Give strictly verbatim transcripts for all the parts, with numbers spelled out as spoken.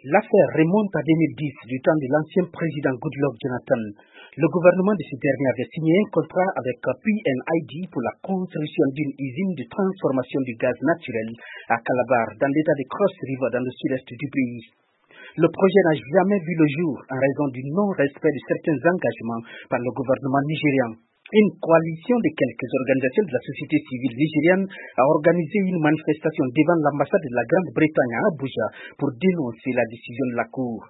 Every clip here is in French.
L'affaire remonte à deux mille dix, du temps de l'ancien président Goodluck Jonathan. Le gouvernement de ce dernier avait signé un contrat avec P N I D pour la construction d'une usine de transformation du gaz naturel à Calabar, dans l'état de Cross River, dans le sud-est du pays. Le projet n'a jamais vu le jour en raison du non-respect de certains engagements par le gouvernement nigérian. Une coalition de quelques organisations de la société civile nigérienne a organisé une manifestation devant l'ambassade de la Grande-Bretagne à Abuja pour dénoncer la décision de la Cour.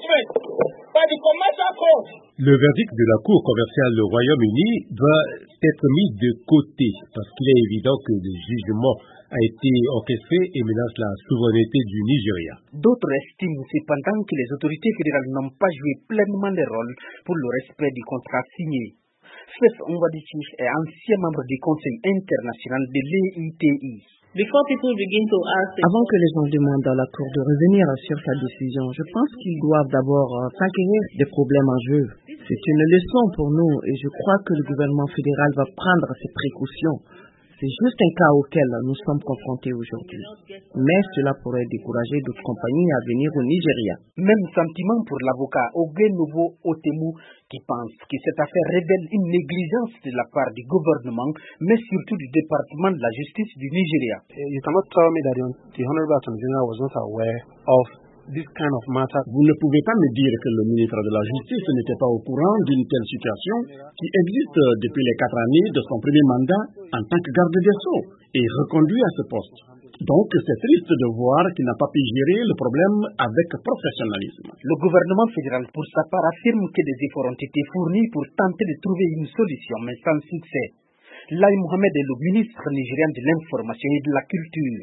Le verdict de la Cour commerciale du Royaume-Uni doit être mis de côté parce qu'il est évident que le jugement a été orchestré et menace la souveraineté du Nigeria. D'autres estiment cependant que les autorités fédérales n'ont pas joué pleinement leur rôle pour le respect du contrat signé. Faith Onwadichi est ancien membre du Conseil international de l'E I T I. Avant que les gens demandent à la Cour de revenir sur sa décision, je pense qu'ils doivent d'abord euh, s'inquiéter des problèmes en jeu. C'est une leçon pour nous et je crois que le gouvernement fédéral va prendre ses précautions. C'est juste un cas auquel nous sommes confrontés aujourd'hui. Mais cela pourrait décourager d'autres compagnies à venir au Nigeria. Même sentiment pour l'avocat Oge Nouveau Otemu qui pense que cette affaire révèle une négligence de la part du gouvernement, mais surtout du département de la justice du Nigeria. You cannot tell me that the Honorable Attorney General was not aware of this kind of matter. Vous ne pouvez pas me dire que le ministre de la Justice n'était pas au courant d'une telle situation qui existe depuis les quatre années de son premier mandat en tant que garde des Sceaux et reconduit à ce poste. Donc, c'est triste de voir qu'il n'a pas pu gérer le problème avec professionnalisme. Le gouvernement fédéral, pour sa part, affirme que des efforts ont été fournis pour tenter de trouver une solution, mais sans succès. Lai Mohamed est le ministre nigérien de l'information et de la culture.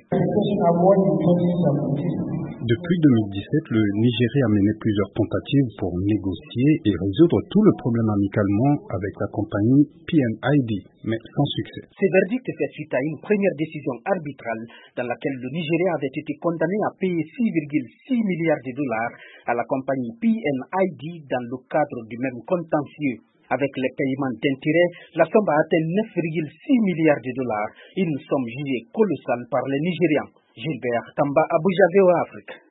Depuis deux mille dix-sept, le Nigeria a mené plusieurs tentatives pour négocier et résoudre tout le problème amicalement avec la compagnie P N I D, mais sans succès. Ce verdict fait suite à une première décision arbitrale dans laquelle le Nigeria avait été condamné à payer six virgule six milliards de dollars à la compagnie P N I D dans le cadre du même contentieux. Avec les paiements d'intérêts, la somme a atteint neuf virgule six milliards de dollars, une somme jugée colossale par les Nigérians. Gilbert Tamba, Abuja, V O A Afrique.